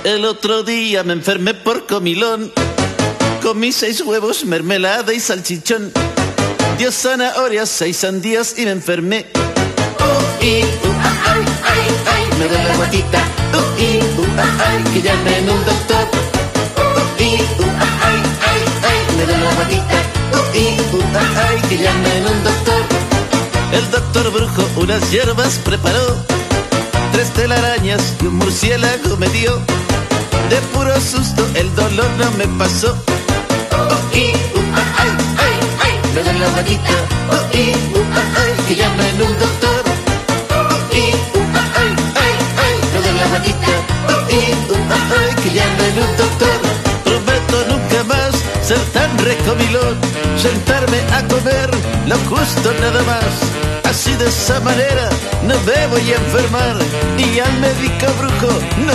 El otro día me enfermé por comilón. Comí 6 huevos, mermelada y salchichón. Dio zanahorias, 6 sandías y me enfermé. Ay, ay, me duele la guatita. Ay, que llamen un doctor. Ay, me duele la guatita. Ay, que llamen un doctor. El doctor brujo unas hierbas preparó. 3 telarañas y un murciélago me dio. De puro susto el dolor no me pasó. Me duele la guatita. Que llamen un doctor. Me duele la guatita. Que llamen un doctor. Prometo nunca más ser tan recomilón. Sentarme a comer lo justo nada más. Así de esa manera no me voy a enfermar. Y al médico brujo no